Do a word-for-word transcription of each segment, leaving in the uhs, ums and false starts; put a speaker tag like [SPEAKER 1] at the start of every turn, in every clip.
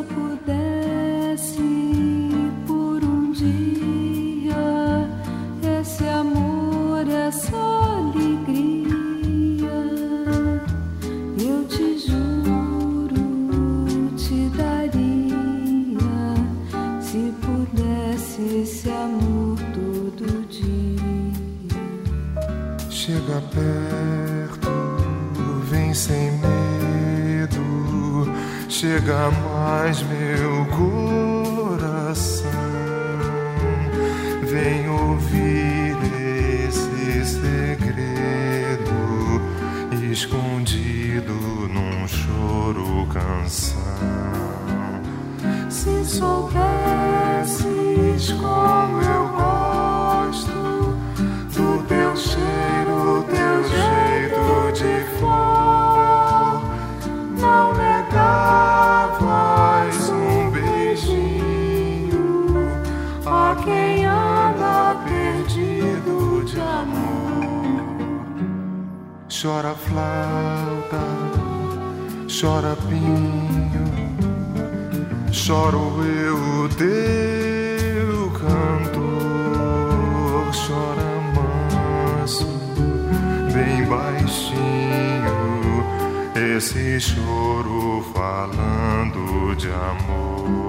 [SPEAKER 1] pudesse por um dia esse amor, essa alegria, eu te juro, te daria, se pudesse esse amor todo dia.
[SPEAKER 2] Chega perto, vem sem medo, chega mais meu coração, vem ouvir esse segredo escondido num choro canção.
[SPEAKER 1] Se soubesses como eu gosto do teu cheiro, teu jeito de flor, não negavas um beijinho a quem anda perdido de amor.
[SPEAKER 2] Chora flauta, chora pinho, choro eu, teu cantor, chora manso, bem baixinho, esse choro falando de amor.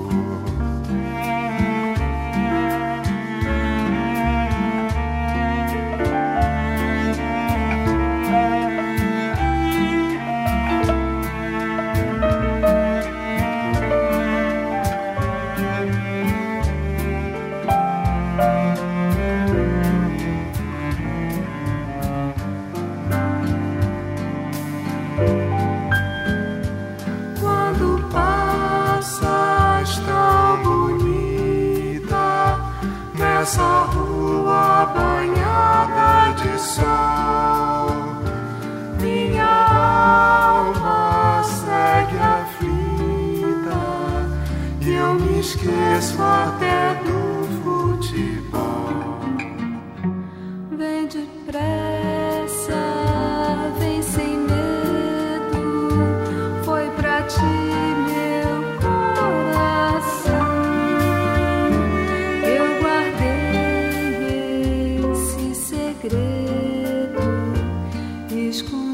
[SPEAKER 1] Essa rua banhada de sol, minha alma segue aflita e eu me esqueço até do futebol. Vem depressa, vem sem medo, foi pra ti meu coração. Segredo escondido